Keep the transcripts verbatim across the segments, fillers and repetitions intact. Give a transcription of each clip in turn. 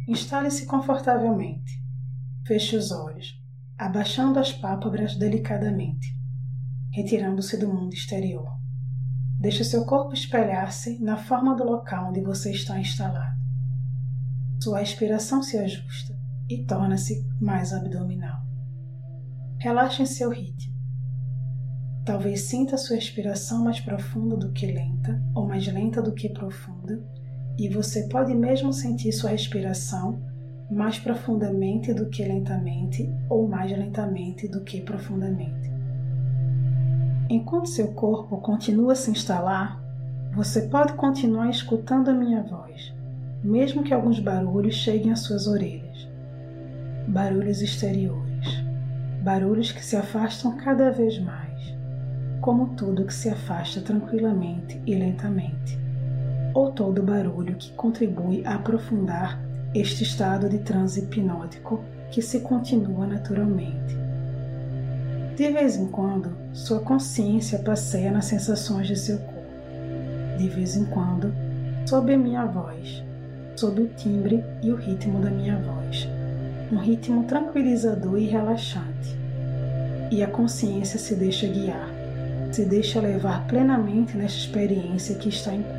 Instale-se confortavelmente. Feche os olhos, abaixando as pálpebras delicadamente, retirando-se do mundo exterior. Deixe seu corpo espelhar-se na forma do local onde você está instalado. Sua respiração se ajusta e torna-se mais abdominal. Relaxe em seu ritmo. Talvez sinta sua respiração mais profunda do que lenta, ou mais lenta do que profunda, e você pode mesmo sentir sua respiração mais profundamente do que lentamente, ou mais lentamente do que profundamente. Enquanto seu corpo continua a se instalar, você pode continuar escutando a minha voz, mesmo que alguns barulhos cheguem às suas orelhas. Barulhos exteriores, barulhos que se afastam cada vez mais, como tudo que se afasta tranquilamente e lentamente, ou todo barulho que contribui a aprofundar este estado de transe hipnótico que se continua naturalmente. De vez em quando, sua consciência passeia nas sensações de seu corpo. De vez em quando, sob a minha voz, sob o timbre e o ritmo da minha voz, um ritmo tranquilizador e relaxante. E a consciência se deixa guiar, se deixa levar plenamente nesta experiência que está em curso.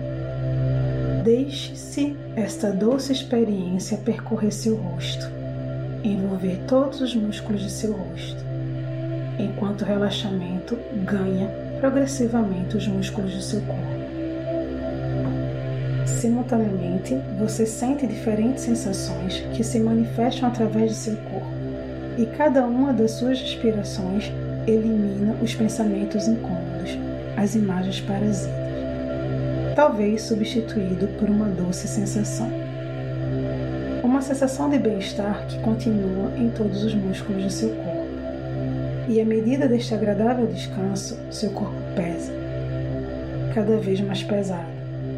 Deixe-se esta doce experiência percorrer seu rosto, envolver todos os músculos de seu rosto, enquanto o relaxamento ganha progressivamente os músculos do seu corpo. Simultaneamente, você sente diferentes sensações que se manifestam através de seu corpo, e cada uma das suas respirações elimina os pensamentos incômodos, as imagens parasitas, talvez substituído por uma doce sensação. Uma sensação de bem-estar que continua em todos os músculos do seu corpo. E à medida deste agradável descanso, seu corpo pesa, cada vez mais pesado.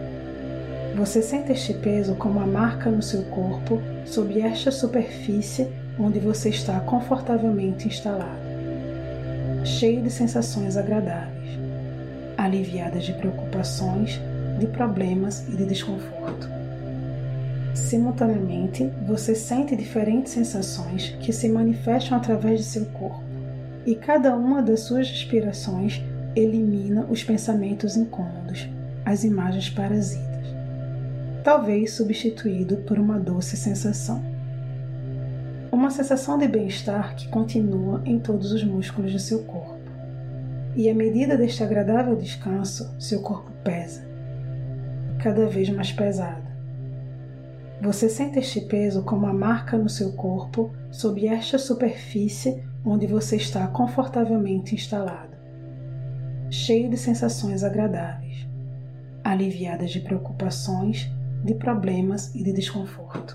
Você sente este peso como uma marca no seu corpo sob esta superfície onde você está confortavelmente instalado, cheio de sensações agradáveis, aliviadas de preocupações, de problemas e de desconforto. Simultaneamente, você sente diferentes sensações que se manifestam através de seu corpo, e cada uma das suas respirações elimina os pensamentos incômodos, as imagens parasitas, talvez substituído por uma doce sensação. Uma sensação de bem-estar que continua em todos os músculos do seu corpo. E à medida deste agradável descanso, seu corpo pesa, cada vez mais pesado. Você sente este peso como uma marca no seu corpo sob esta superfície onde você está confortavelmente instalado, cheio de sensações agradáveis, aliviadas de preocupações, de problemas e de desconforto.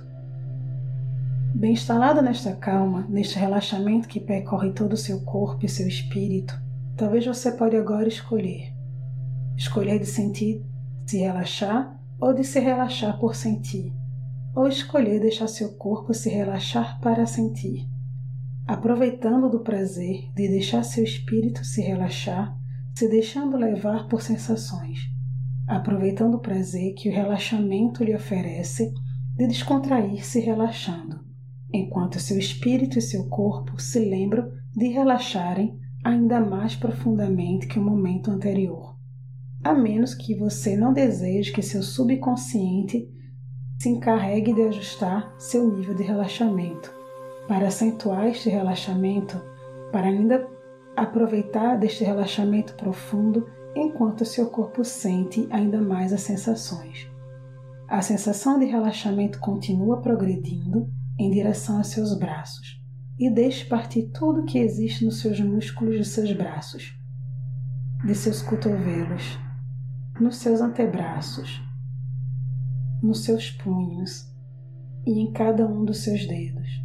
Bem instalado nesta calma, neste relaxamento que percorre todo o seu corpo e seu espírito, talvez você pode agora escolher. Escolher de sentir, se relaxar, ou de se relaxar por sentir, ou escolher deixar seu corpo se relaxar para sentir, aproveitando do prazer de deixar seu espírito se relaxar, se deixando levar por sensações, aproveitando o prazer que o relaxamento lhe oferece de descontrair-se relaxando, enquanto seu espírito e seu corpo se lembram de relaxarem ainda mais profundamente que o momento anterior, a menos que você não deseje que seu subconsciente se encarregue de ajustar seu nível de relaxamento, para acentuar este relaxamento, para ainda aproveitar deste relaxamento profundo enquanto seu corpo sente ainda mais as sensações. A sensação de relaxamento continua progredindo em direção aos seus braços e deixe partir tudo que existe nos seus músculos de seus braços, de seus cotovelos, nos seus antebraços, nos seus punhos e em cada um dos seus dedos.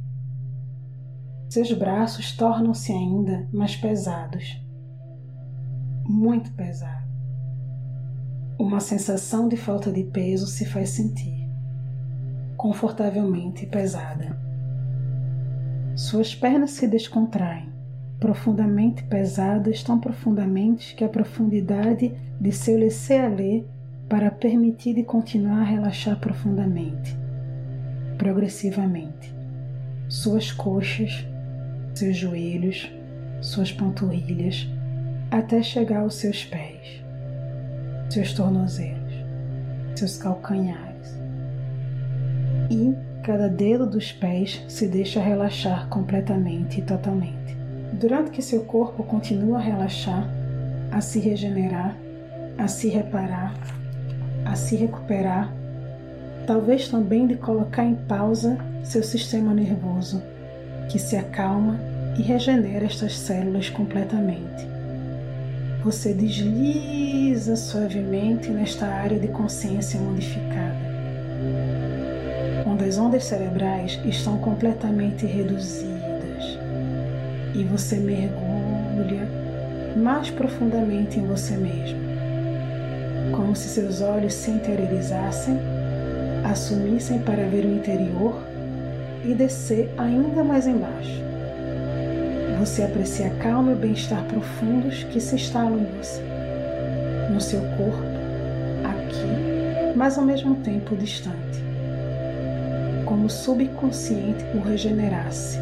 Seus braços tornam-se ainda mais pesados, muito pesados. Uma sensação de falta de peso se faz sentir, confortavelmente pesada. Suas pernas se descontraem, profundamente pesadas, tão profundamente que a profundidade de seu laisser-aller para permitir de continuar a relaxar profundamente. progressivamente, suas coxas, seus joelhos, suas panturrilhas, até chegar aos seus pés, seus tornozelos, seus calcanhares. E cada dedo dos pés se deixa relaxar completamente e totalmente. Durante que seu corpo continua a relaxar, a se regenerar, a se reparar, a se recuperar, talvez também de colocar em pausa seu sistema nervoso, que se acalma e regenera estas células completamente. Você desliza suavemente nesta área de consciência modificada, onde as ondas cerebrais estão completamente reduzidas e você mergulha mais profundamente em você mesmo, como se seus olhos se interiorizassem, assumissem para ver o interior e descer ainda mais embaixo. Você aprecia a calma e o bem-estar profundos que se instalam em você, no seu corpo, aqui, mas ao mesmo tempo distante, como o subconsciente o regenerasse.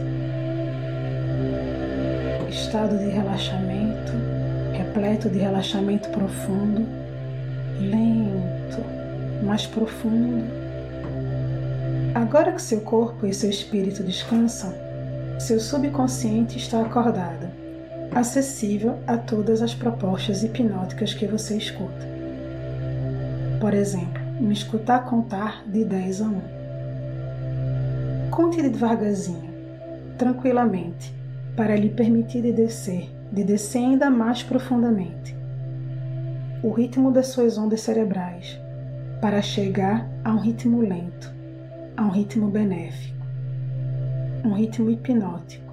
Estado de relaxamento, repleto de relaxamento profundo, lento, mais profundo. Agora que seu corpo e seu espírito descansam, seu subconsciente está acordado, acessível a todas as propostas hipnóticas que você escuta. Por exemplo, me escutar contar de dez a um. Conte devagarzinho, tranquilamente, para lhe permitir de descer, de descer ainda mais profundamente. O ritmo das suas ondas cerebrais, para chegar a um ritmo lento, a um ritmo benéfico, um ritmo hipnótico.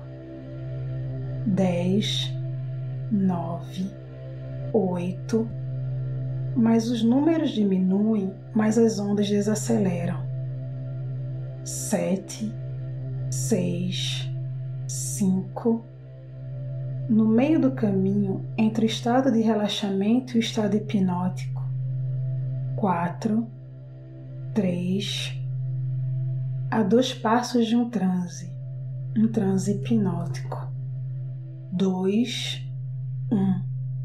Dez, nove, oito, mas os números diminuem, mas as ondas desaceleram. Sete, seis, cinco. No meio do caminho entre o estado de relaxamento e o estado hipnótico. Quatro, três. A dois passos de um transe, um transe hipnótico. Dois, um.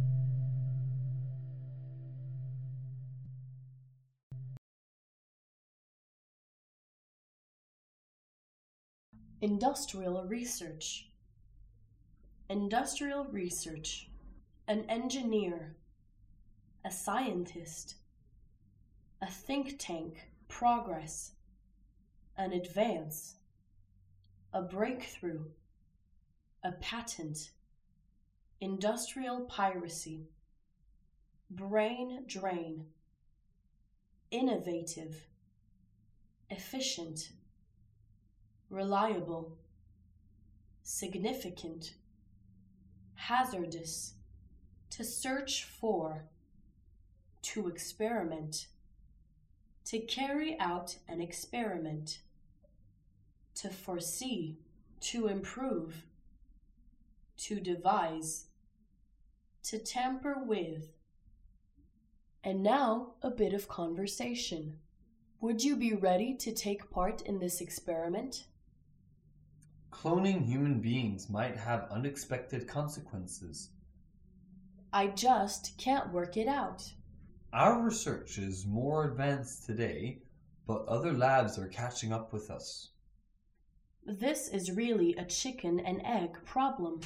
Industrial research. Industrial research. An engineer. A scientist. A think tank. Progress. An advance. A breakthrough. A patent. Industrial piracy. Brain drain. Innovative. Efficient. Reliable. Significant. Hazardous. To search for. To experiment. To carry out an experiment. To foresee. To improve. To devise. To tamper with. And now a bit of conversation. Would you be ready to take part in this experiment? Cloning human beings might have unexpected consequences. I just can't work it out. Our research is more advanced today, but other labs are catching up with us. This is really a chicken and egg problem.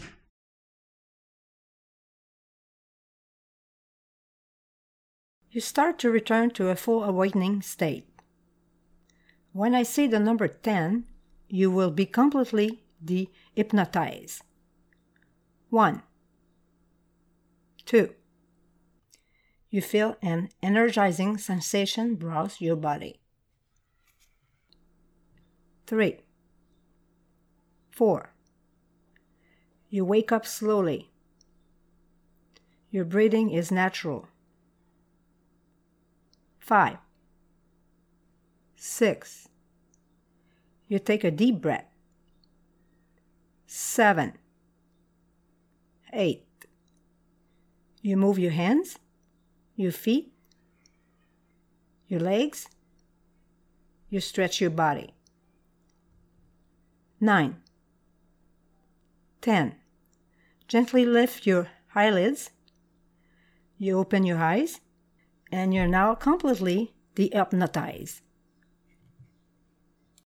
You start to return to a full awakening state. When I say the number ten, you will be completely de-hypnotized. One. Two. You feel an energizing sensation browse your body. Three. Four. You wake up slowly. Your breathing is natural. Five. Six. You take a deep breath. Seven. Eight. You move your hands, your feet, your legs. You stretch your body. nine. ten. Gently lift your eyelids. You open your eyes, and you're now completely dehypnotized.